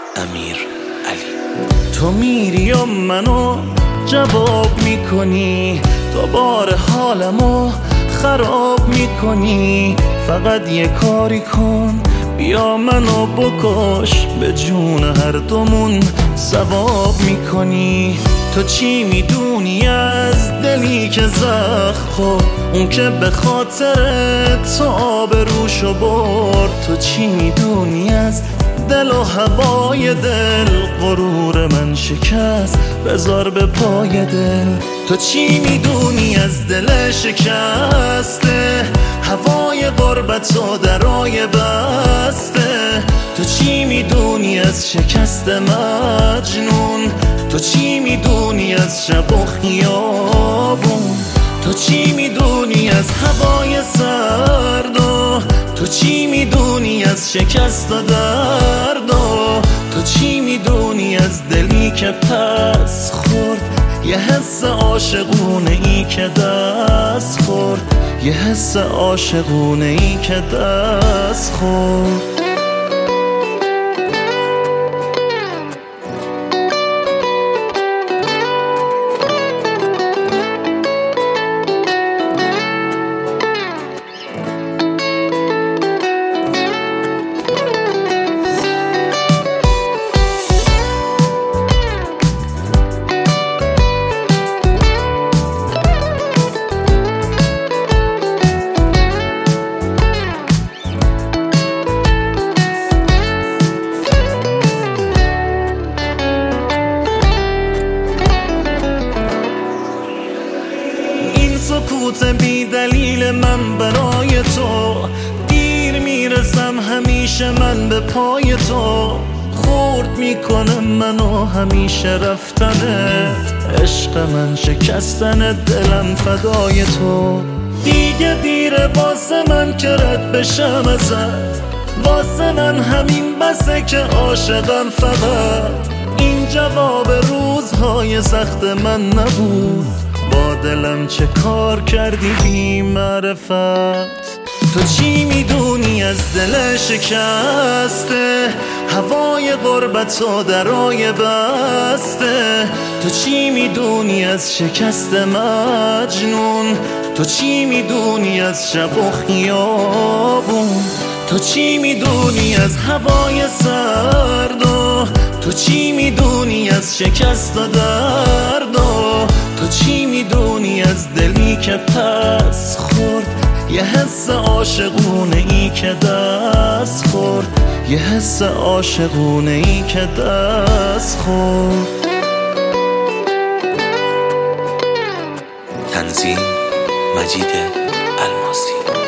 امیر علی. تو میری و منو جواب میکنی، دوباره حالمو خراب میکنی. فقط یه کاری کن، بیا منو بکش، به جون هر دومون ثواب میکنی. تو چی میدونی از دلی که زخم خورد، اون که به خاطر تو آبروشو برد؟ تو چی میدونی از دل و هوای دل، غرور من شکست بذار به پای دل. تو چی میدونی از دل شکسته، هوای غربت و درای بسته؟ تو چی میدونی از شکست مجنون؟ تو چی میدونی از شب و خیابون؟ تو چی میدونی از هوای سرد و تو چی میدونی از شکست و درد و تو چی میدونی از دلی که پس خورد؟ یه حس عاشقونه ای که دست خورد، یه حس عاشقونه ای که دست خورد. سکوت بی دلیل من برای تو، دیر میرسم همیشه من به پای تو. خورد میکنه منو همیشه رفتنت، عشق من شکستن دلم فدای تو. دیگه دیره واسه من که رد بشم ازت، واسه من همین بسه که عاشقم فقط. این جواب روزهای سخت من نبود، با دلم چه کار کردی بی معرفت؟ تو چی میدونی از دل شکسته، هوای غربت و درای بسته؟ تو چی میدونی از شکست مجنون؟ تو چی میدونی از شب و خیابون؟ تو چی میدونی از هوای سرد و تو چی میدونی از شکست و درد و تو چی میدونی از دلی که پس خورد؟ یه حس عاشقونه ای که دست خورد، یه حس عاشقونه ای که دست خورد. تنظیم مجید الماسی.